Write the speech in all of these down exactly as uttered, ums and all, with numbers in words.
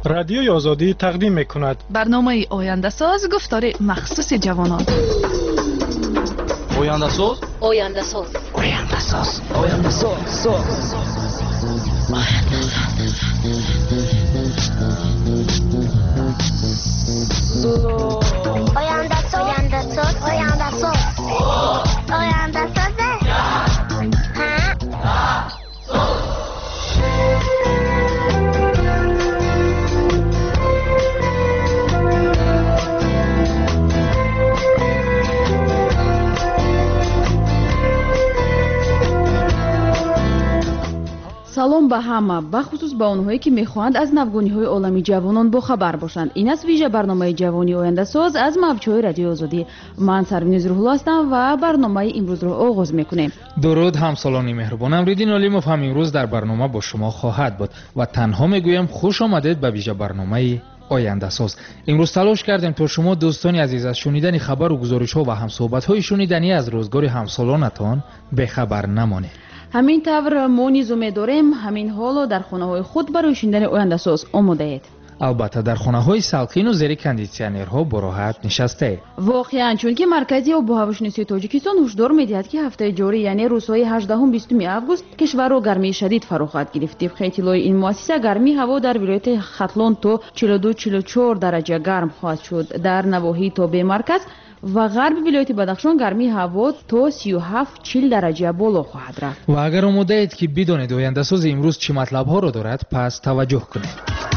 رادیوی آزادی تقدیم می‌کند برنامه آینده ساز گفتار مخصوص جوانان. آینده ساز آینده ساز آینده ساز آینده ساز آینده ساز آینده ساز آینده ساز آینده ساز салом ба ҳама, бахусус ба онҳое ки мехоҳанд аз навгониҳои олами ҷавонон бохабар бошанд. Ин аст вижа барномаи ҷавони ояндасоз аз мавҷҳои радиои озодӣ. Ман Сарвинуз Рӯҳулло ҳастам ва барномаи имрӯзро оғоз мекунем. дуруд ҳамсолони меҳрубон, Амриддин Олимов ҳам имрӯз дар барнома бо шумо хоҳад буд ва танҳо мегӯям хуш омадед ба вижа барномаи ояндасоз. имрӯз талош кардем то шумо дӯстони азиз аз шунидани хабару гузоришҳо ва ҳамсӯҳбатҳои шуниданӣ аз рӯзгори ҳамсолонатон бехабар намонед. ҳамин тавр мо низу медорем ҳамин ҳоло дар хонаҳои худ барои шунидани ояндасоз омодаед. албатта дар хонаҳои салқину зери кондитсионерҳо бо роҳат нишастаед. воқеан чунки маркази обу ҳавошиносии тоҷикистон ҳушдор медиҳад ки ҳафтаи ҷорӣ яъне рӯзҳои ҳаждаҳум бистуми август кишварро гармии шадид фаро хоҳад гирифт. тибқи иттилои ин муассиса гармии ҳаво дар вилояти хатлон то чилу ду чилу чор дараҷа гарм хоҳад шуд. дар навоҳӣ то бемарказ ва ғарби вилояти Бадахшон гармии ҳаво то сию ҳафт чил дараҷа боло хоҳад рафт. ва агар омодаед ки бидонед ояндасози имрӯз чӣ матлабҳоро дорад, пас таваҷҷӯҳ кунед.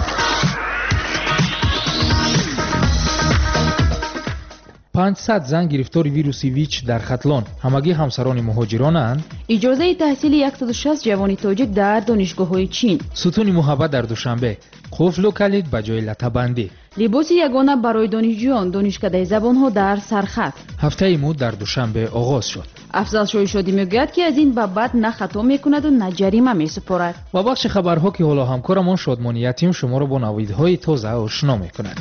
панҷсад зан гирифтори вируси вич дар Хатлон, ҳамагӣ ҳамсарони муҳоҷиронанд. иҷозаи таҳсили сад و шаст ҷавони тоҷик дар донишгоҳҳои Чин. сутуни муҳаббат дар Душанбе, қуфлу калид ба ҷои латабандӣ. либоси ягона барои донишҷӯён, донишкадаи забонҳо дар сархат. ҳафтаи муд дар Душанбе оғоз шуд. афзал шоҳи шодӣ мегӯяд ки аз ин ба баъд на хато мекунаду на ҷарима месупорад. ва бахши хабарҳо ки ҳоло ҳамкорамон Шодмони Ятим шуморо бо навидҳои тоза ошно мекунад.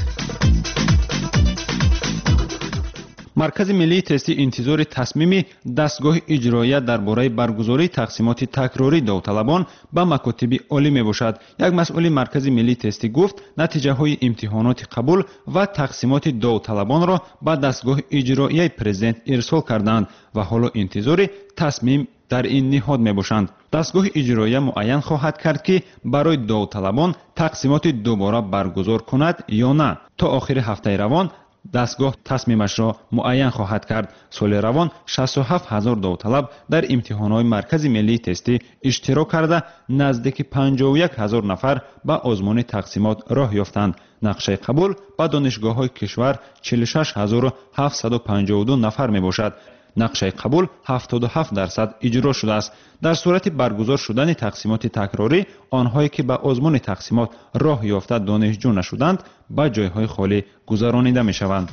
маркази миллии тести интизори тасмими дастгоҳи иҷроия дар бораи баргузории тақсимоти такрории довталабон ба макотиби олӣ мебошад. як масъули маркази миллии тестӣ гуфт натиҷаҳои имтиҳоноти қабул ва тақсимоти довталабонро ба дастгоҳи иҷроияи президент ирсол карданд ва ҳоло интизори тасмим дар ин ниҳод мебошанд. дастгоҳи иҷроия муайян хоҳад кард ки барои довталабон тақсимоти дубора баргузор кунад ё на. то охири ҳафтаи равон дастгоҳ тасмимашро муайян хоҳад кард. соли равон шасту ҳафт ҳазор довталаб дар имтиҳонҳои маркази миллии тестӣ иштирок карда наздики панҷоҳу як ҳазор нафар ба озмуни тақсимот роҳ ёфтанд. нақшаи қабул ба донишгоҳҳои кишвар чилу шаш ҳазору ҳафтсаду панҷоҳу ду нафар мебошад. нақшаи қабул ҳафтоду ҳафт дарсад иҷро шудааст. дар сурати баргузор шудани тақсимоти такрорӣ онҳое ки ба озмуни тақсимот роҳ ёфта донишҷӯ нашуданд ба ҷойҳои холӣ гузаронида мешаванд.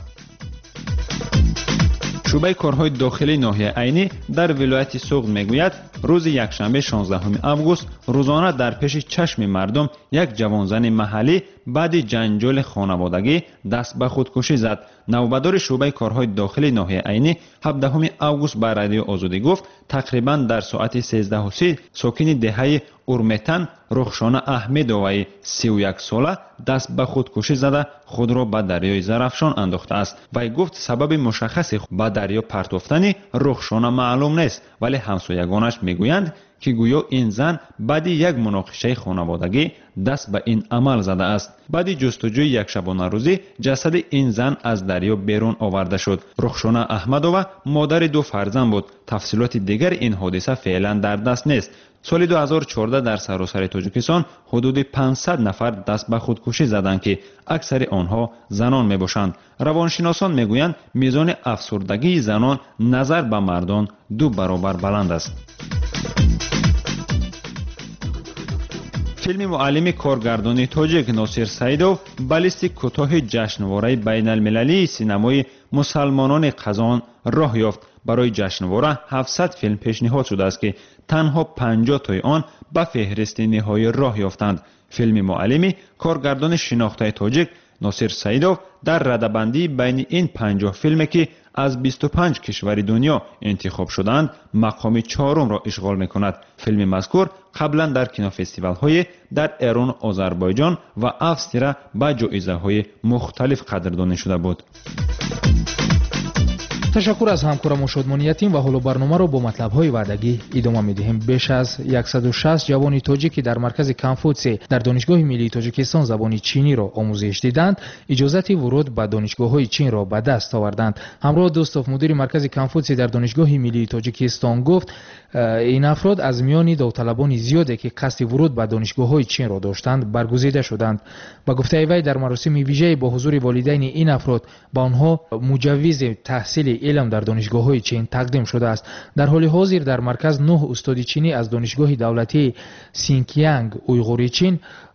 шӯъбаи корҳои дохилии ноҳияи айнӣ дар вилояти Суғд мегӯяд рӯзи якшанбе шонздаҳуми август рӯзона дар пеши чашми мардум як ҷавонзани маҳаллӣ баъди ҷанҷоли хонаводагӣ даст ба худкушӣ зад. навбадори шӯъбаи корҳои дохилии ноҳияи айнӣ ҳабдаҳуми август ба радиои Озодӣ гуфт тақрибан дар соати сездаҳу си сокини деҳаи Урметан Рухшона Аҳмедоваи сию як сола даст ба худкушӣ зада худро ба дарёи Зарафшон андохтааст. вай гуфт сабаби мушаххаси ба дарё партофтани Рухшона маълум нест, вале ҳамсоягонаш мегӯянд ки гӯё ин зан баъди як муноқишаи хонаводагӣ даст ба ин амал задааст. баъди ҷустуҷӯи якшабонарӯзӣ ҷасади ин зан аз дарё берун оварда шуд. Рухшона Аҳмадова модари ду фарзанд буд. тафсилоти дигари ин ҳодиса феълан дар даст нест. соли ду ҳазору чордаҳ дар саросари Тоҷикистон ҳудуди панҷсад нафар даст ба худкушӣ заданд ки аксари онҳо занон мебошанд. равоншиносон мегӯянд мизони афсурдагии занон назар ба мардон ду баробар баланд аст. филми муаллими коргардони тоҷик Носир Саидов ба листи кӯтоҳи ҷашнвораи байналмилалии синамои мусалмонони Қазон роҳ ёфт. барои ҷашнвора ҳафтсад филм пешниҳод шудааст ки танҳо панҷоҳ тои он ба феҳристи ниҳоӣ роҳ ёфтанд. филми муаллими коргардони шинохтаи тоҷик ناصر سعیدов در رده‌بندی بین این پنجاه فیلمی که از بیست و پنج کشور دنیا انتخاب شدند مقام چهارم را اشغال می‌کند. فیلم مذکور قبلا در کینوفستیوال‌های در ایران، آذربایجان و افسانه با جایزه‌های مختلف قدردانی شده بود. تشکر از همکارم شادمانیتیم و حالا برنامه را با مطلب‌های وعدگی ادامه می‌دهیم. بیش از صد و شصت جوان تاجیکی در مرکز کنفوتسی در دانشگاه ملی تاجیکستان زبان چینی را آموزش دیدند، اجازت ورود به دانشگاه‌های چین را به دست آوردند. همراه دوستاف مدیر مرکز کنفوتسی در دانشگاه ملی تاجیکستان گفت این افراد از میان داوطلبان زیادی که قصد ورود به دانشگاه‌های چین را داشتند برگزیده شدند. با گفته وی در مراسم ویژه با حضور والدین این افراد با آنها مجوز تحصیل علم در دانشگاه‌های چین تقدیم شده است. در حال حاضر در مرکز نه استاد چینی از دانشگاه دولتی سینکیانگ اویغوری چین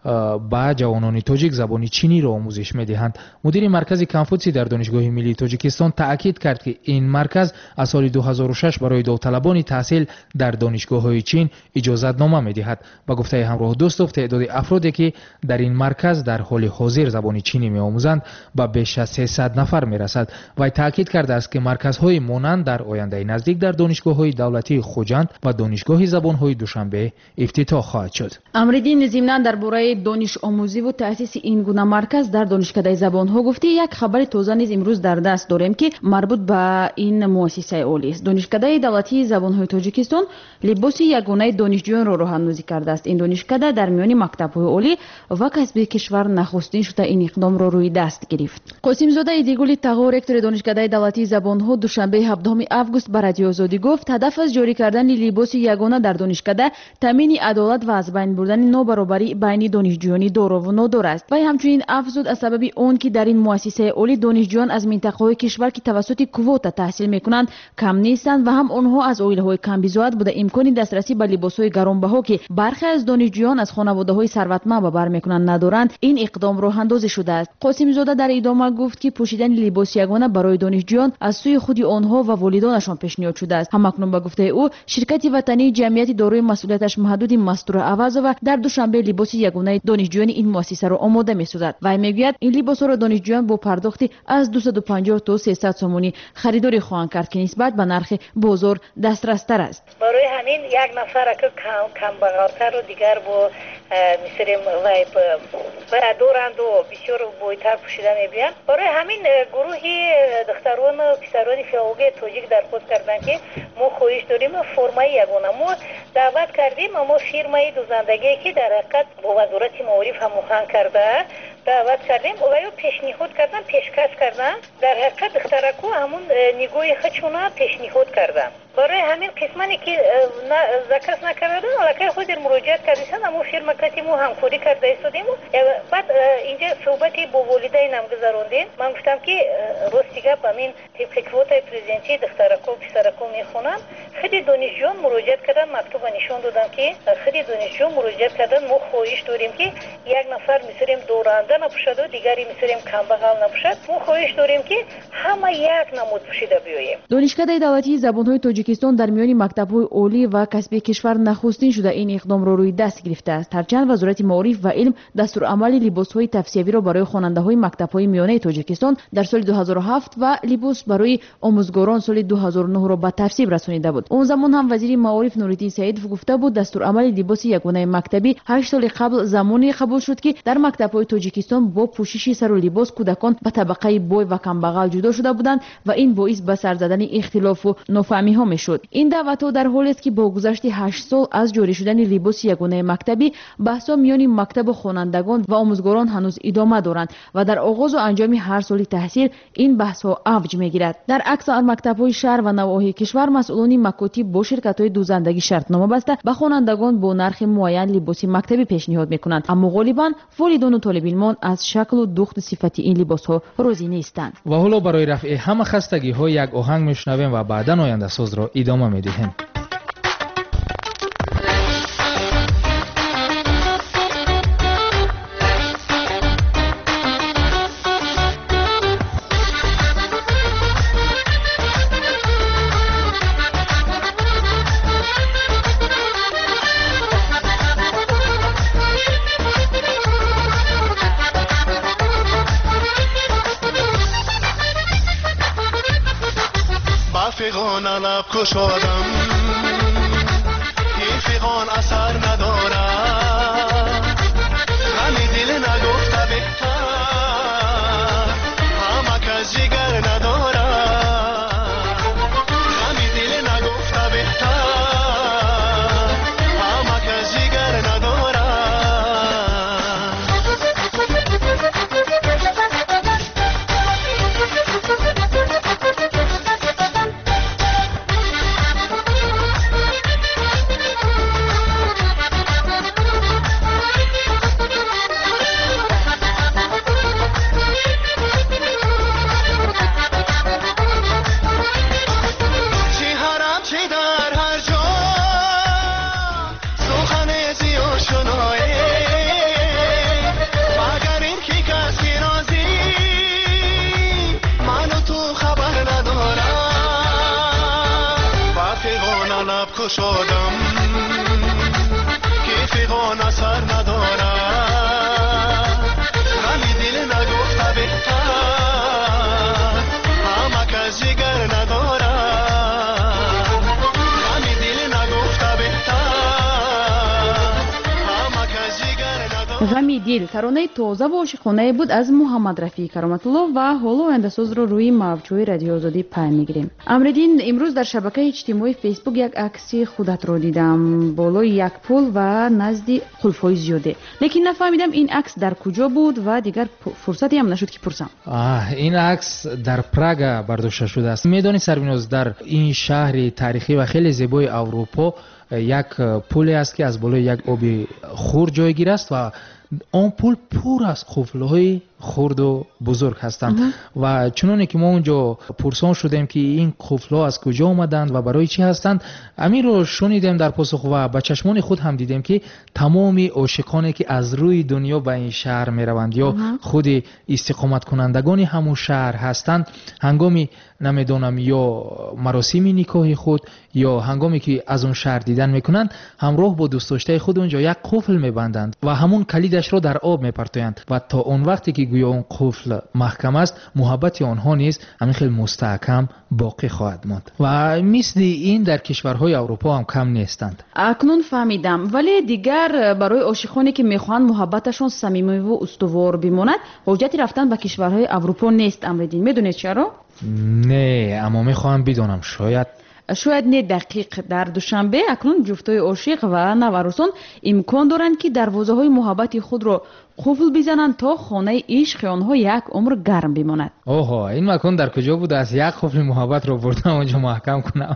با جوانان تاجیک زبان چینی را آموزش می‌دهند. مدیر مرکز کنفوتسی در دانشگاه ملی تاجیکستان تاکید کرد که این مرکز از سال دو هزار و شش برای داوطلبان تحصیل در دانشگاه‌های چین اجازت نامه می‌دهد. با گفته همراه دوستاف تعداد افرادی که در این مرکز در حال حاضر زبان چینی می‌آموزند به بیش از سیصد نفر می‌رسد. و تاکید کرده است که مرکزهای مانند در آینده نزدیک در دانشگاه‌های دولتی خوجند و دانشگاه زبان‌های دوشنبه افتتاح خواهد شد. امریدین ضمناً درباره دانش آموزی و تأسیس این گونه مرکز در دانشکده زبان‌ها گفتی یک خبر تازه نیز امروز در دست داریم که مربوط به این مؤسسه اولی است. دانشکده دولتی زبان‌های تاجیکستان لباس یگانه دانشجویان را راه‌اندازی کرده است. این دانشکده در میان مکتب‌های اولی و کسبی کشور نخستین شده این اقدام را روی دست گرفت. قاسم زاده ایدیگول تغا رکتور دانشکده دولتی زبان‌ها دوشنبه هفدهم آگوست به رادیو آزادی گفت هدف از جاری کردن لباس یگانه در دانشکده تامین عدالت و از بین بردن نابرابری بین دانشجویان دارا و نادار است. و همچنین افزود از سبب اون که در این مؤسسه اولی دانشجویان از منطقه‌های کشور که توسط کوتا تحصیل می‌کنند کم نیستند و هم آنها از عائله‌های کم بزاعت بوده امکان دسترسی به لباس‌های گرانبها که برخی از دانشجویان از خانواده‌های ثروتمند به بر می‌کنند ندارند این اقدام راه اندازی شده است. قاسم زاده در ادامه گفت که پوشیدن لباس یگانه برای دانشجویان از سوی خود آنها و والدانشان پیشنهاد شده است. همکنون با گفته او شرکت وطنی جمعیت دارای مسئولیتش محدود مستور عوض و در دوشنبه لباس یگانه دانشجویان این مؤسسه را آماده می‌سازد. و میگوید این لباس را دانشجویان با پرداختی از دویست و پنجاه تا سیصد سومونی خریداری خواهند کرد که نسبت به نرخ بازار دسترس‌تر است. برای همین یک نفر که کم کم بغلتر و دیگر با می‌سریم وای برادرند و بسیار بویتر پوشیده می‌بینند. برای همین گروهی دختران و پسران فیاوگی تاجیک در خود کردن که ما خواهش داریم فرمای یگانه ما دعوت کردیم اما فیرمای دوزندگی که در حقیقت با وزارت معارف هماهنگ کرده دعوت کردیم و یا پیشنهاد کردن پیشکش کردن در حقیقت دخترکو همون نگاه خودشون پیشنهاد کردن. برای همین قسمتی که ذکر نکردن ولی خود مراجعت کردن اما فیرما کسی مو همکاری کرده استودیم. بعد اینجا صحبتی با والدین هم گذروندیم. من گفتم که راستیگه همین تیپیکوت پرزنتی دخترکو پسرکو میخونن. خیلی دانشجویان مراجعت کردن مکتوب نشون دادن که خیلی دانشجو مراجعت کردن ما خواهش داریم که یک نفر می‌سریم دورنده نپوشد و دیگری می‌سریم کمبغل نپوشد. ما خواهش داریم که همه یک نمود پوشیده بیاییم. دانشکده دولتی زبان‌های تاجیکستان در میان مکتب‌های عالی و کسبی کشور نخستین شده این اقدام را روی دست گرفته است. هرچند وزارت معارف و علم دستورالعمل لباس‌های تفسیری را برای خواننده‌های مکتب‌های میانه تاجیکستان در سال دو هزار و هفت و لباس برای آموزگاران سال دو هزار و نه را به تصویب رسانیده بود. اون زمان هم وزیر معارف نورالدین سعیدov گفته بود دستورالعمل لباس یگانه مکتبی هشت سال قبل زمانی قبول شد که در مکتب‌های تاجیکستان با پوشش سر و لباس کودکان به طبقه بوی و کمبغل جدا شده بودند و این باعث به سر زدن اختلاف و نافهمی‌ها میشد. این دعوت‌ها در حالی است که با گذشت هشت سال از جاری شدن لباس یگانه مکتبی بحث‌ها میان مکتب خوانندگان و آموزگاران هنوز ادامه دارند و در آغاز و انجام هر سال تحصیل این بحث‌ها اوج می‌گیرد. در اکثر مکتب‌های شهر و نواحی کشور مسئولان مکاتب با شرکت‌های دوزندگی شرطنامه بسته به خوانندگان با نرخ معین لباس مکتبی پیشنهاد می‌کنند، اما غالباً والدان و طالب علمان از شکل و دوخت صفتی این لباس‌ها راضی نیستند. و حالا برای رفع همه خستگی‌ها یک آهنگ میشنویم و بعداً آینده ساز را ادامه می‌دهیم. فیغان لب کشادم این فیغان اثر ندارد غمی دل نگفته بهتر همه کس جگر ندارد غمی دل نگفته بهتر همه کس جگر ندارد شدم که فیغان اثر ندارد غمی دل نگفته بهتر همه کس جگر ندارد غمی دل نگفته بهتر همه کس جگر ندارد. غمی دل таронаи тоза ва ошиқонае буд аз муҳаммад рафии кароматулло ва ҳоло ояндасозро рӯи мавҷҳои радиои озодӣ паем мегирем. амридин имрӯз дар шабакаи иҷтимоӣ фейсбук як акси худатро дидам болои як пул ва назди қулфҳои зиёде, лекин нафаҳмидам ин акс дар куҷо буд ва дигар фурсатиам нашуд ки пурсам. ин акс дар Прага бардошта шудааст. медонӣ Сарвиноз, дар ин шаҳри тарихӣ ва хеле зебои Аврупо як пуле аст ки аз болои як оби хурд ҷойгир аст ва он пул пур аз қуфлҳои хурду бузург ҳастанд ва чуноне ки мо онҷо пурсон шудем ки ин қуфлҳо аз куҷо омаданд ва барои чӣ ҳастанд, аминро шунидем дар посух ва ба чашмони худ ҳам дидем ки тамоми ошиқоне ки аз рӯи дунё ба ин шаҳр мераванд ё худи истиқоматкунандагони ҳамун шаҳр ҳастанд, ҳангоми намедонам ё маросими никоҳи худ ё ҳангоме ки аз он шаҳр дидан мекунанд, ҳамроҳ бо дӯстдоштаи худ онҷо як қуфл мебанданд ва ҳамун калидашро дар об мепартоянд ва то он вақте ки гӯё он қуфл маҳкам аст, муҳаббати онҳо низ ҳамин хел мустаҳкам боқӣ хоҳад монд ва мисли ин дар кишварҳои Аврупо ҳам кам нестанд. акнун фаҳмидам, вале дигар барои ошиқоне ки мехоҳанд муҳаббаташон самимиву устувор бимонад, ҳоҷати рафтан ба кишварҳои Аврупо нест. амридин медонед чаро? не, аммо мехоҳам бидонам, шояд шояд не дақиқ. дар душанбе акнун ҷуфтҳои ошиқ ва наварусон имкон доранд ки дарвозаҳои муҳаббати худро қуфл бизананд то хонаи ишқи онҳо як умр гарм бимонад. оҳо, ин макон дар куҷо будааст? як қуфли муҳаббатро бурдам онҷо маҳкам кунам.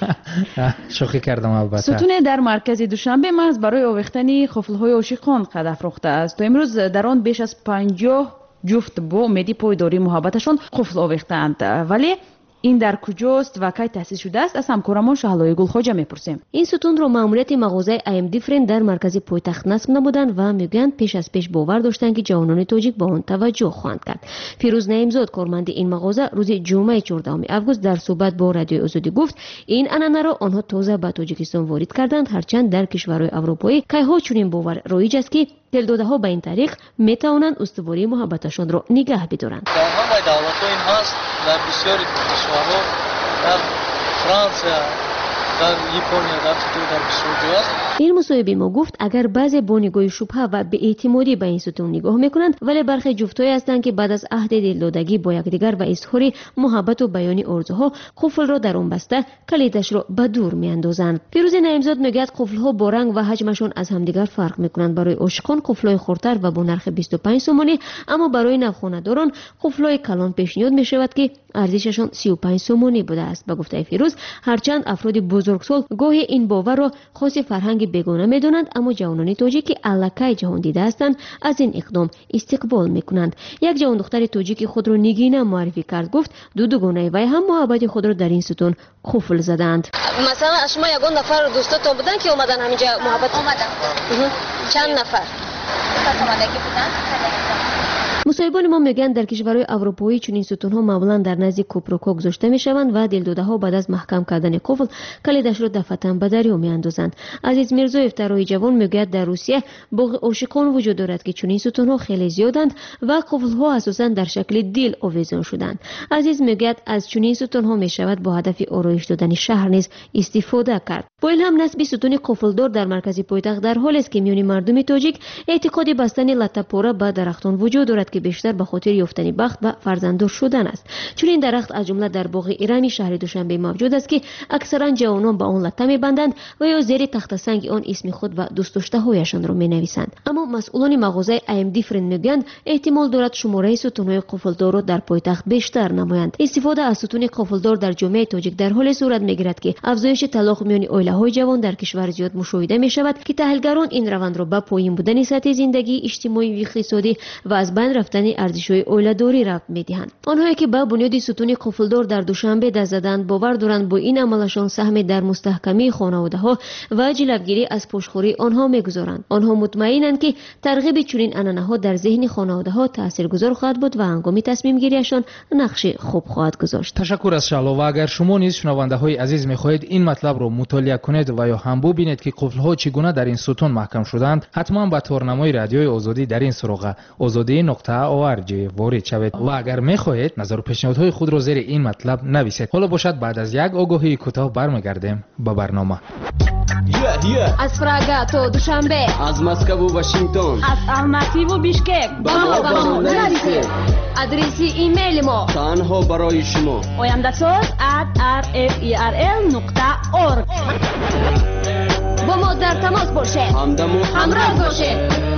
шӯхӣ кардам албатта. сутуне дар маркази душанбе маҳз барои овехтани қуфлҳои ошиқон қад афрохтааст. то имрӯз дар он беш аз панҷоҳ ҷуфт бо умеди пойдории муҳаббаташон қуфл овехтаанд. вале ин дар куҷост ва кай таъсис шудааст? аз ҳамкорамон Шаҳлои Гулхоҷа мепурсем. ин сутунро маъмурияти мағозаи ай эм Different дар маркази пойтахт насб намуданд ва мегӯянд пеш аз пеш бовар доштанд ки ҷавонони тоҷик ба он таваҷҷӯҳ хоҳанд кард. фирӯз наимзод, корманди ин мағоза, рӯзи ҷумъаи чордаҳуми август дар суҳбат бо радиои Озодӣ гуфт, ин анъанаро онҳо тоза ба Тоҷикистон ворид карданд, ҳарчанд дар кишварҳои аврупоӣ кайҳо чунин бовар роиҷ аст ки телдодаҳо ба ин тариқ метавонанд устувории муҳаббаташонро нигаҳ бидоранд. дар ҳамаи давлатҳо ин ҳаст, дар бисёри кишварҳо, дар Франсия, дар Япония, дар Титои дар бисёр ҷо аст. ин мусоҳибе мо гуфт, агар баъзе бо нигоҳи шубҳа ва беэътимодӣ ба ин сутун нигоҳ мекунанд, вале бархе ҷуфтҳое ҳастанд ки баъд аз аҳди дилдодагӣ бо якдигар ва изҳори муҳаббату баёни орзуҳо қуфлро дар он баста калидашро ба дур меандозанд. фирӯзи наимзод мегӯяд, қуфлҳо бо ранг ва ҳаҷмашон аз ҳамдигар фарқ мекунанд. барои ошиқон қуфлҳои хурдтар ва бо нархи бисту панҷ сомонӣ, аммо барои навхонадорон қуфлҳои калон пешниҳод мешавад ки арзишашон сию панҷ сомонӣ будааст. ба гуфтаи фирӯз, ҳарчанд афроди бузургсол гоҳе ин боварро хоси фарҳанги бегона медонанд, аммо ҷавонони тоҷик ки аллакай ҷаҳондида ҳастанд, аз ин иқдом истиқбол мекунанд. як ҷавондухтари тоҷики худро нигина муаррифӣ кард, гуфт ду дугонаи вай ҳам муҳаббати худро дар ин сутун қуфл заданд. масалан шумо ягон нафар дӯстотон буданд ки омадан ҳаминҷа муҳаббат омаданд? чанд нафар? مصاحبان ما میگن در کشورهای اروپایی چنین ستونها معمولا در نزد کوپروکا گذاشته میشوند و دلداده‌ها بعد از محکم کردن قفل کلیدش را دفعتاً به دریا میاندازند. عزیز میرزا افترایی جوان میگوید در روسیه باغ عاشقان وجود دارد که چنین ستونها خیلی زیادند و قفل‌ها اساساً در شکل دیل آویزان شدند. عزیز میگوید از چنین ستونها میشود با هدف آرایش دادن شهر نیز استفاده کرد. با این هم نصب ستون قفلدار در مرکز پایتخت در حالی است که میان مردم تاجیک اعتقاد بستن لطه‌پاره به درختان وجود دارد که بیشتر به خاطر یافتن بخت و فرزنددار شدن است. چون این درخت از جمله در باغ ایرانی شهر دوشنبه موجود است که اکثرا جوانان به آن لطه میبندند و یا زیر تخت سنگ آن اسم خود و دوست داشته هایشان را مینویسند. اما مسئولان مغازه ای ام دی فرند میگویند احتمال دارد شماره ستون‌های قفلدار را در پایتخت بیشتر نمایند. استفاده از ستون قفلدار در جامعه تاجیک در حال صورت میگیرد که افزایش طلاق میان عائله‌های جوان در کشور زیاد مشاهده میشود که تحلیلگران این روند را به پایین بودن سطح زندگی اجتماعی و اقتصادی و از بین رفتن ارزش‌های عائله‌داری ربط می‌دهند. آنهایی که به بنیاد ستون قفلدار در دوشنبه دست زدند باور دارند با این عملشان سهم در مستحکمی خانواده‌ها و جلوگیری از پشتخوری آنها می‌گذارند. آنها مطمئنند که ترغیب چنین عنعنه‌ها در ذهن خانواده‌ها تاثیرگذار خواهد بود و هنگام تصمیم گیریشان نقش خوب خواهد گذاشت. تشکر از شعلا. و اگر شما نیز شنونده‌های عزیز می‌خواهید این مطلب را مطالعه کنید و یا هم ببینید که قفل‌ها چگونه در این ستون محکم شدند، حتما به تورنمای رادیوی آزادی در این سراغ آزادی نقطه او ار جی وارد شوید و اگر می‌خواهید نظر و پیشنهادهای خود را زیر این مطلب نویسید. حالا باشد بعد از یک آگاهی کوتاه برمیگردیم به برنامه. Yeah, yeah. از پراگا تا دوشنبه، از مسکو و واشنگتن، از الماتی و بیشکک با ما با ما نرسید. آدرس ایمیل ما تنها برای شما oyandasaz at r f e r l نقطه org. با ما در تماس باشید، همدم و همراه باشید.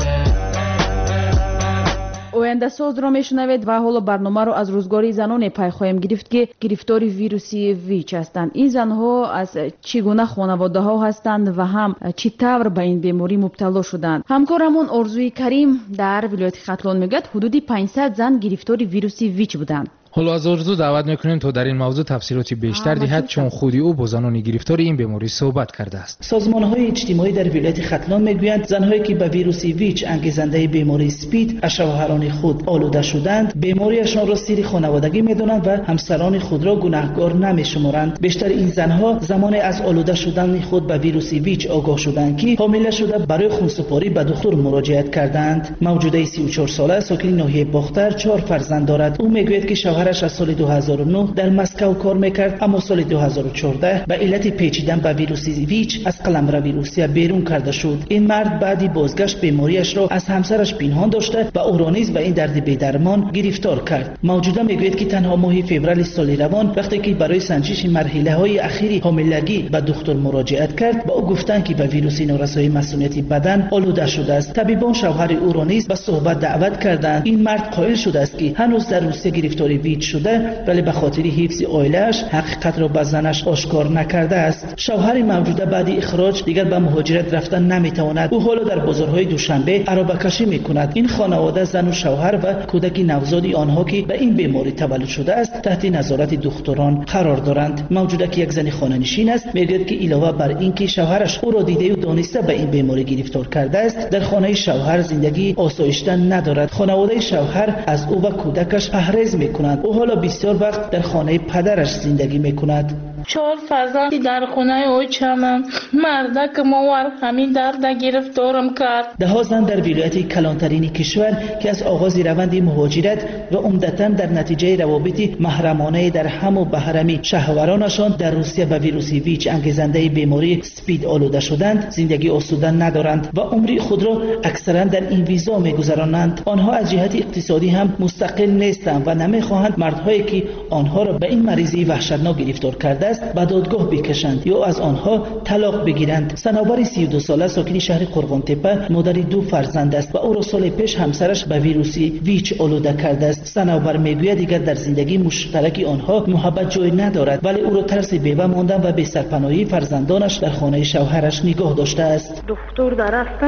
оянда созро мешунавед ва ҳоло барномаро аз рӯзгори заноне пай хоҳем гирифт ки гирифтори вируси вич ҳастанд. ин занҳо аз чӣ гуна хонаводаҳо ҳастанд ва ҳам чӣ тавр ба ин беморӣ мубтало шуданд. ҳамкорамон орзуи карим дар вилояти хатлон мегӯяд ҳудуди панҷсад зан гирифтори вируси вич буданд. حالا از آرزو دعوت میکنیم تا در این موضوع تفصیلاتی بیشتر دهد چون خودی او با زنان گرفتار این بیماری صحبت کرده است. سازمان‌های اجتماعی در ولایت ختلان میگویند زنهایی که به ویروس ویچ انگیزنده بیماری اسپید از شوهران خود آلوده شدند بیماریشان را سیر خانوادگی میدانند و همسران خود را گناهکار نمیشمارند. بیشتر این زنها زمان از آلوده شدن خود به ویروس ویچ آگاه شدند که حامله شده برای خونسپاری به دکتر مراجعت کردند. موجوده سی و چهار ساله ساکن ناحیه باختر چهار فرزند دارد. او میگوید که شوهرش از سال دو هزار و نه در مسکو کار میکرد اما سال دو هزار و چهارده به علت پیچیدن به ویروس ویچ از قلمرو روسیه بیرون کرده شد. این مرد بعدی بازگشت بیماریش را از همسرش پنهان داشته و او را نیز به این درد بی‌درمان گرفتار کرد. موجوده میگوید که تنها ماه فوریه سال روان وقتی که برای سنجش مرحله های اخیری حاملگی به دکتر مراجعت کرد با او گفتند که به ویروس نارسایی مسئولیت بدن آلوده شده است. طبیبان شوهر او را نیز به صحبت دعوت کردند. این مرد قائل شده است که هنوز در روسیه گرفتاری ویچ شده ولی به خاطر حفظ عائله‌اش حقیقت را به زنش آشکار نکرده است. شوهر موجوده بعد اخراج دیگر به مهاجرت رفتن نمیتواند. او حالا در بازارهای دوشنبه عربکشی میکند. این خانواده زن و شوهر و کودک نوزاد آنها که به این بیماری تولد شده است تحت نظارت دکتران قرار دارند. موجوده که یک زن خانه‌نشین است میگوید که علاوه بر اینکه شوهرش او را دیده و دانسته به این بیماری گرفتار کرده است در خانه شوهر زندگی آسایشته ندارد. خانواده شوهر از او و کودکش پرهیز میکنند. او حالا بسیار وقت در خانه پدرش زندگی میکند. چهار فرزندی در خانه اوچمم مرده که موار همین درد گرفتارم کرد. ده ها زن در ولایت کلانترین کشور که از آغاز روند مهاجرت و عمدتاً در نتیجه روابط محرمانه در هم و بهرمی شهوارانشان در روسیه به ویروس ویچ انگیزنده بیماری اسپید آلوده شدند زندگی آسوده ندارند و عمر خود را اکثرا در این ویزا میگذرانند. آنها از جهت اقتصادی هم مستقل نیستند و نمیخواهند مردهایی که آنها را به این مریضی وحشتناک گرفتار کرده است به دادگاه بکشند یا از آنها طلاق بگیرند. صنوبر سی و دو ساله ساکن شهر قرغان تپه مادر دو فرزند است و او را سال پیش همسرش به ویروس ویچ آلوده کرده است. صنوبر میگوید دیگر در زندگی مشترک آنها محبت جای ندارد ولی او را ترس بیوه ماندن و بی سرپناهی فرزندانش در خانه شوهرش نگاه داشته است. دکتر درستم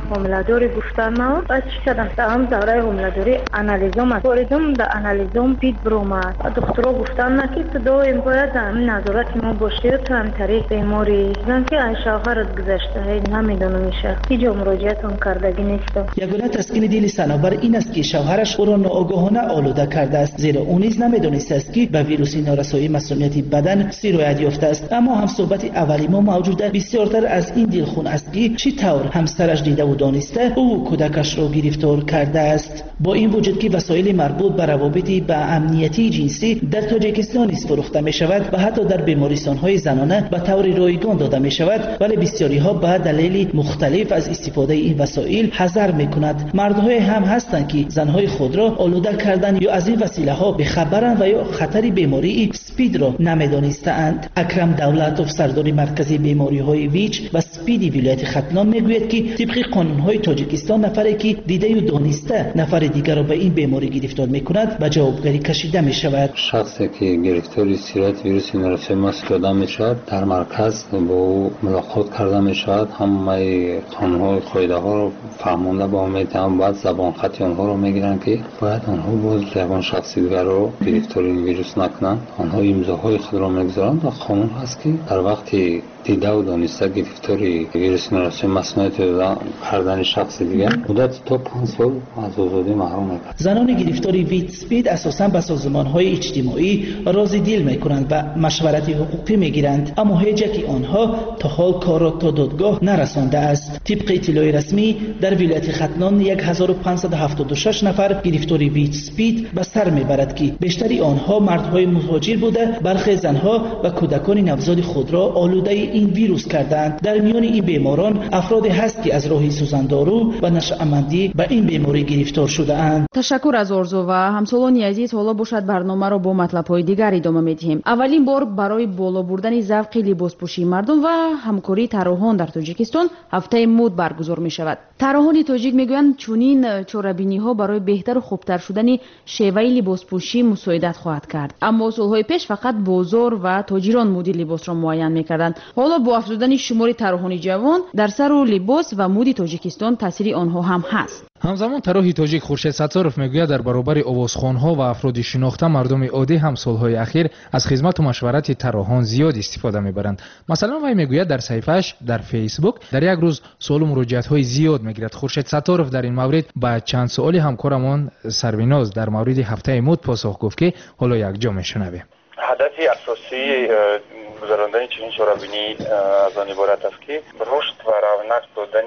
حامله‌داری گفتن ما بعد چی کردم تمام دوره حامله‌داری آنالیزم کردم در آنالیزم پید برومد دکترها گفتن نه که تو دائم باید همین نظارت ما باشی تو هم طریق بیماری زن که شوهرت گذشته هی نمیدونم میشه هیچ مراجعت هم کردگی نیست. یگانه تسکین دل صنوبر این است که شوهرش او را ناآگاهانه آلوده کرده است زیرا او نیز نمیدانسته است که به ویروس نارسایی مسمومیت بدن سیرایت یافته است. اما هم صحبت اولی ما موجوده بسیارتر از این دلخون است که چی طور همسرش دیده و دانسته او کودکش را گرفتار کرده است. با این وجود که وسایل مربوط به روابط به امنیتی جنسی در تاجیکستان نیز فروخته می شود و حتی در بیمارستان های زنانه به طور رایگان داده می شود، ولی بسیاری ها به دلایل مختلف از استفاده این وسایل حذر می کند. مردهای هم هستند که زنهای خود را آلوده کردن یا از این وسیله ها بخبرند و یا خطر بیماری اسپید را نمیدانستند. اکرم دولتوف سردار مرکزی بیماری های ویچ و اسپید ولایت ختلان میگوید که طبق قانون های تاجیکستان نفری که دیده و دانسته نفر دیگر را به این بیماری گرفتار میکند به جوابگری کشیده می شود. شخصی که گرفتاری سیرایت ویروس نارسایی ماسک داده می شود در مرکز با او ملاقات کرده می شود. همه قانون‌های قاعده ها را فهمانده با امید هم باید زبان خطی آنها را میگیرند که باید آنها باز زبان شخصی دیگر را گرفتاری ویروس نکنند. آنها امضاهای خود را میگذارند و قانون هست که در وقتی دیده و دانسته گرفتاری ویروس نارسایی مسمومیت کردن شخص دیگر مدت تا پنج سال از آزادی محروم می‌کنند. زنان گرفتاری ویت اسپید اساساً به سازمان‌های اجتماعی راضی دل می‌کنند و مشورت حقوقی می‌گیرند، اما هیچ یک آنها تا حال کار را تا دادگاه نرسانده است. طبق اطلاع رسمی در ولایت ختلان هزار و پانصد و هفتاد و شش نفر گرفتاری ویت اسپید به سر می‌برد که بیشتری آنها مردهای مهاجر بوده، برخی زنها و کودکان نوزاد خود را آلوده این ویروس کردند. در میان این بیماران افرادی هست که از راه سوزاندارو و نشأمندی به این بیماری گرفتار شده اند. تشکر از آرزو و همسالان عزیز. حالا باشد برنامه را با مطلب‌های دیگر ادامه می‌دهیم. اولین بار برای بالا بردن ذوق لباسپوشی مردم و همکاری طراحان در تاجیکستان هفته مد برگزار می‌شود. طراحان تاجیک میگویند چنین چاره‌بینی‌ها برای بهتر و خوبتر شدن شیوه لباسپوشی مساعدت خواهد کرد. اما سال‌های پیش فقط بازار و تاجران مد لباس را معین می‌کردند. حالا با افزودن شمار طراحان جوان در سر و لباس و مد تاجیکستان تاثیر آنها هم هست. همزمان طراح تاجیک خورشید ستارов میگوید در برابر آوازخوان‌ها و افراد شناخته مردم عادی هم سال‌های اخیر از خدمت و مشورت طراحان زیاد استفاده می‌برند. مثلا وی میگوید در صفحه‌اش در فیسبوک در یک روز سوال و مراجعت‌های زیاد می‌گیرد. خورشید ستارов در این مورد با چند سوالی همکارمان سرویناز در مورد هفته مد پاسخ گفت که حالا یک جا میشنویم. هدف اساسی گذراندن چنین چاره‌بینی از آن عبارت است که رشد و رونق دادن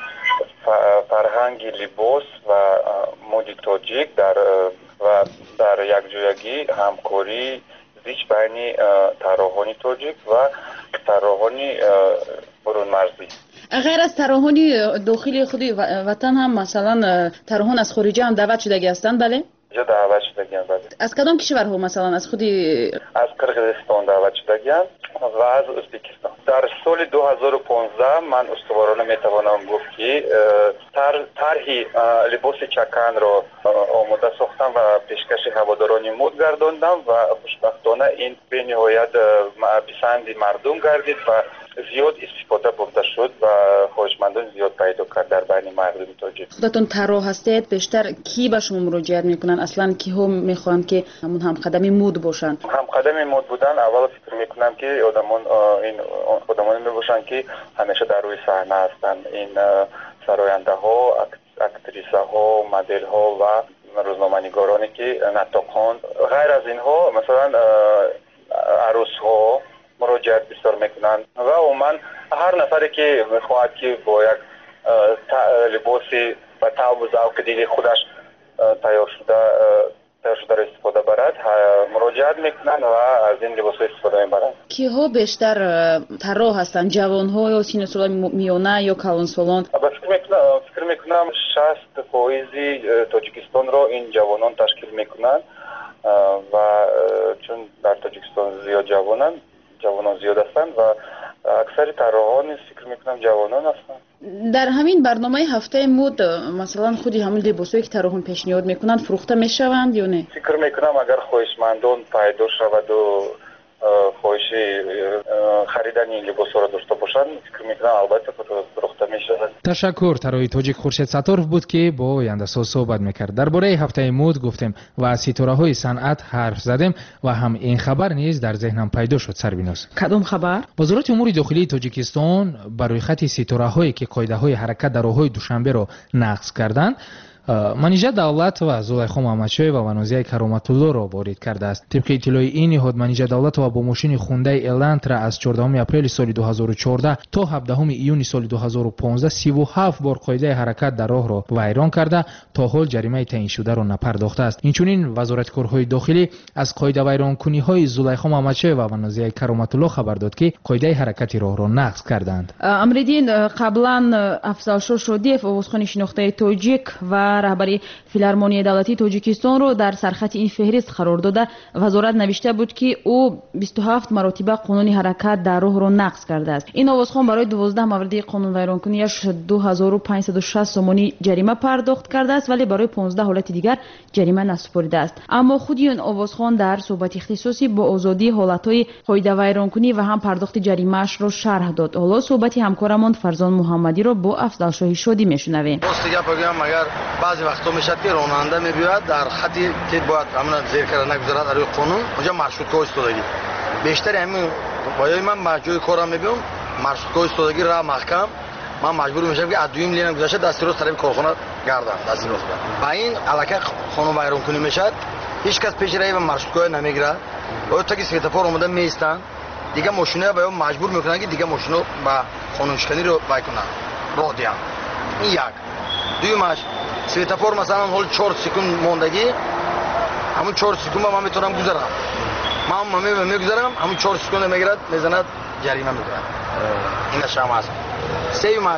فرهنگ لباس و مد تاجیک در و در یک جایگی همکاری زیچ بین طراحان تاجیک و طراحان برون مرزی. غیر از طراحان داخل خود وطن هم مثلا طراحان از خارج هم دعوت شده هستند؟ بله جا دعوت شدگیان. بله. از کدام کشورها مثلا؟ از خودی از قرقیزستان دعوت شدگیان و از ازبکستان. در سال دو هزار و پانزده من استوارانه میتوانم گفت که طرح لباس چکن را آماده ساختم و پیشکش هواداران مد گرداندم و خوشبختانه این به نهایت پسند مردم گردید و زیاد استفاده برده شد و خواهشمندان زیاد پیدا کرد در بین مردم تاجیک. خودتون طراح هستید، بیشتر کی به شما مراجعت میکنن؟ اصلا کی ها میخوان که همون هم قدمی مد باشن؟ هم قدمی مد بودن اول فکر میکنم که آدمان این آدمانی میباشن که همیشه در روی صحنه هستن. این سراینده ها، اکتریسه ها، مدل ها و روزنامه‌نگارانی که نطاقان. غیر از اینها مثلا عروس ها مراجعت بسیار میکنن و عموما هر نفری که میخواهد که با یک لباسی و طعم و ذوق دل خودش تیار شده تیار شده را استفاده برد مراجعت میکنن و از این لباس استفاده میبرن. کیها بیشتر طراح هستند؟ جوان ها یا سن سال میانه یا کلان سالان؟ فکر میکنم فکر میکنم شصت فیصد تاجیکستان را این جوانان تشکیل میکنن و چون در تاجیکستان زیاد جوانان جوانان زیاد هستند و اکثر طراحان فکر میکنم جوانان هستند. در همین برنامه هفته مد مثلا خودی همین لباسایی که طراحان پیشنهاد میکنند فروخته میشوند یا نه؟ فکر میکنم اگر خواهشمندان پیدا شود و хоҳиши харидани либосҳоро дошта бошанд фикр мекунам албатта фурӯхта мешавад. ташаккур. тарои тоҷик хуршед сатторов буд ки бо ояндасоз суҳбат мекард. дар бораи ҳафтаи муд гуфтем ва аз ситораҳои санъат ҳарф задем ва ҳам ин хабар низ дар зеҳнам пайдо шуд. Сарбинос, кадом хабар? вазорати умури дохилии тоҷикистон ба рӯйхати ситораҳое ки қоидаҳои ҳаракат дар роҳҳои душанберо нақз карданд, манижа давлат ва зулайхо маҳмадшоева ва нозияи кароматуллоро ворид кардааст. тибқи иттилои ин ниҳод манижа давлатова бо мошини хундаи элантра аз чордаҳуми апрели соли дуҳазору чордаҳ то ҳабдаҳуми июни соли дуҳазору понздаҳ сиву ҳафт бор қоидаи ҳаракат дар роҳро вайрон карда то ҳол ҷаримаи таъиншударо напардохтааст. инчунин вазораткорҳои дохилӣ аз қоидавайронкуниҳои зулайхо маҳмадшоева ва нозияи кароматулло хабар дод ки қоидаи ҳаракати роҳро нақз карданд. амридин қаблан афзалшо шодиев овозхони шинохтаи тоҷик ва раҳбари филармонияи давлатии тоҷикистонро дар сархати ин феҳрист қарор дода вазорат навишта буд ки ӯ бисту ҳафт маротиба қонуни ҳаракат дар роҳро нақз кардааст. ин овозхон барои дувоздаҳ мавриди қонунвайронкунияш ду ҳазору панҷсаду шаст сомонӣ ҷарима пардохт кардааст, вале барои понздаҳ ҳолати дигар ҷарима насупоридааст. аммо худи он овозхон дар суҳбати ихтисосӣ бо озодии ҳолатҳои қоидавайронкунӣ ва ҳам пардохти ҷаримаашро шарҳ дод. ҳоло суҳбати ҳамкорамон Фарзон Муҳаммадиро бо Афзалшоҳи Шодӣ мешунавем. баъзе вақтҳо мешавад ки ронанда мебиёяд дар хати ки бояд амна зеркара нагузарад рӯи қонун онҷа маршрутка истодагӣ бештари ҳамин боёи ман ба ҷои корам мебиём маршрутка истодагӣ ра маҳкам ман маҷбур мешавам ки аз дуюм линия гузашта дасти рост тарафи корхона гардам дасти рост ба ин аллакай қонунвайронкунӣ мешавад ҳеҷ кас пеши раи ва маршруткаҳоя намегирад боё таки светофор омада меистанд дига мошинаҳо ба маҷбур мекунанд ки дига мошинаҳо ба қонуншиканиро бай кунанд роҳ диҳанд. ин як дуюмаш светофор масалан ҳоли чор секунд мондагӣ ҳамун чор секунд ман метавонам гузарам ман мегузарам ҳамун чор секунда мегирад мезанад ҷарима мекунад. инашам аст. сеюмаш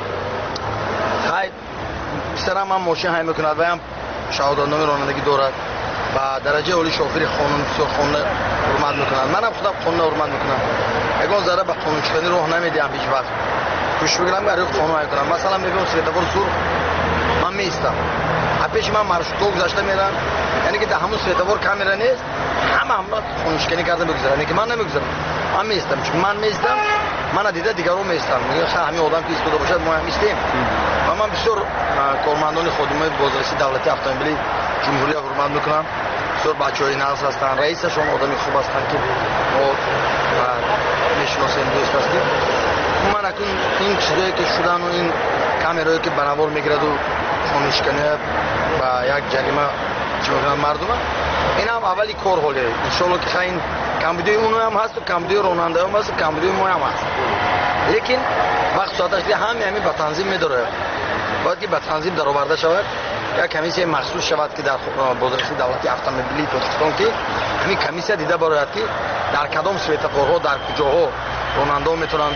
хай писарам ҳам мошин ҳай мекунад ваям шаҳодатномаи ронандагӣ дорад ба дараҷаи оли шофири қонун бисёр қонуна ҳурмат мекунад. манам худам қонуна ҳурмат мекунам ягон зара ба қонуншиканӣ роҳ намедиҳам ҳеҷ вақт кӯшиш мекунам ки қонун ҳай кунам. масалан мебинам светофор сурх ман меистам аз пеши ман маршрутҳо гузашта мерам яъне ки дар ҳамун светофор камера нест ҳама ҳама қонуншиканӣ карда мегузарад яъне ки ман намегузарам ман меистам чунки ман меистам мана дида дигарон меистанд ҳамин одам ки истода бошад мо ҳам истем ва ман бисёр кормандони ходимои бозрасии давлати автомобили ҷумҳурия ҳурмат мекунам. бисёр бачаҳои нағз ҳастанд раисашон одами хуб ҳастанд ки мо мешиносем дӯст ҳастем. ман акун ин чизое ки шудану ин камерое ки ба навор мегираду қонуншиканӣ ба як ҷарима чӣ мекунад мардума инам аввали кор ҳоле иншоалло ки хаин камбудии уноам ҳасту камбудии ронандаам ҳасту камбудии моам ҳаст лекин вақт соаташ ди ҳами ҳами ба танзим медорад бояд ки ба танзим дароварда шавад як комиссияи махсус шавад ки дар бозрасии давлати автомобилии тоҷикистон ки ҳамин комиссия дида барояд ки дар кадом светофорҳо дар куҷоҳо ронандаҳо метавонанд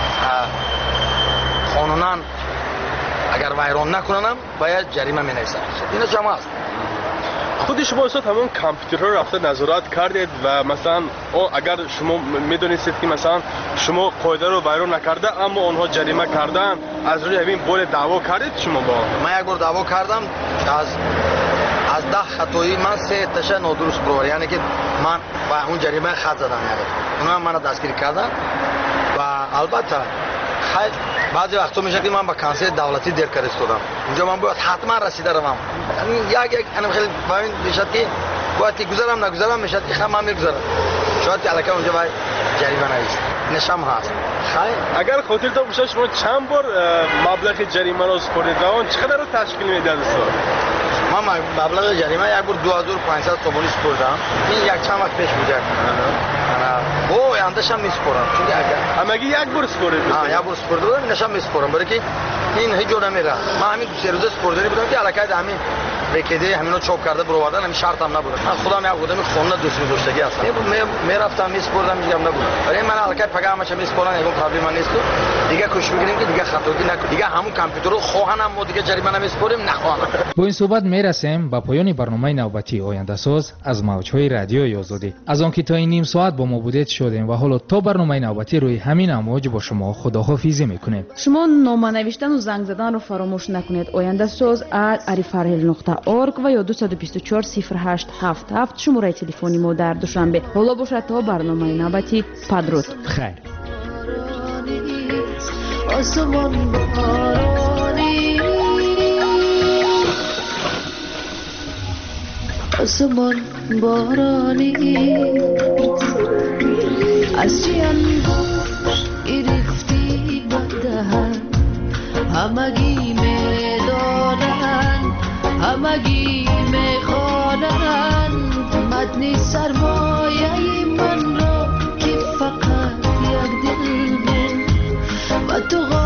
қонунан агар вайрон накунанам бояд ҷарима менависад. инашам аст. худи шумо устод ҳамон компютерҳо рафта назорат кардед ва масалан агар шумо медонистед ки масалан шумо қоидаро вайрон накарда аммо онҳо ҷарима карданд аз рӯи ҳамин боре даъво кардед шумо бо ман як бор даъво кардам аз аз даҳ хатои ман се таша нодуруст бировар яъне ки ман ба он ҷаримаи хат задам онам мана дастгирӣ кардам ва албатта хай баъзе вақтҳо мешад ки ман ба консери давлатӣ дер кар истодам онҷо ман бояд ҳатман расида равам як як хеле ба ин мешад ки бояд ки гузарам нагузарам мешад ки ха ман мегузарам шояд ки аллакай онҷо бай ҷарима навист инашам ҳаст. хай агар хотиртон бошад шумо чанд бор маблағи ҷаримаро супордед ва он чӣ қадаро ташкил медиҳад устод? ман маблағи ҷарима як бор ду ҳазору панҷсад сомонӣ супордам ин як чанд вақт пеш буд бо ояндашам месупорам чунки агар ҳамагӣ як бор супоред як бор супорда будам инашам месупорам барои ки ин ҳеҷ ҷо намерад ман ҳамин ду се рӯза супорданӣ будам ки аллакай да ҳамин рекедаи ҳамино чоп карда бировардан ҳамин шартам набудам. ман худам як одами хона дӯстмедоштагӣ ҳастам мерафтам месупордам ҳеҷ гап набуд барои ман аллакай пагаамаша месупорам ягон проблема несту дига кӯшиш мекунем ки дига хатогӣ накунем дига ҳамун компютерро хоҳанам мо дига ҷарима намесупорем нахоҳанам. бо ин суҳбат мерасем ба поёни барномаи навбатии ояндасоз аз мавҷҳои радиои озодӣ. аз он ки то ин ним соат бо мо ما بودید شدیم و حالا تا برنامه نوبتی روی همین امواج با شما خداحافظی میکنیم. شما نامه نوشتن و زنگ زدن رو فراموش نکنید. آینده ساز ات arifarhel نقطه org و یا دو دو چهار صفر هشت هفت هفت شماره تلفنی ما در دوشنبه. حالا باشد تا برنامه نوبتی. پدرود. خیر. آسمان بارانی آسمان بارانی از چی انگوش گرفتی بدهن همگی میدانن همگی میخوانن متن سرمایه من را که فقط یک دل من و تو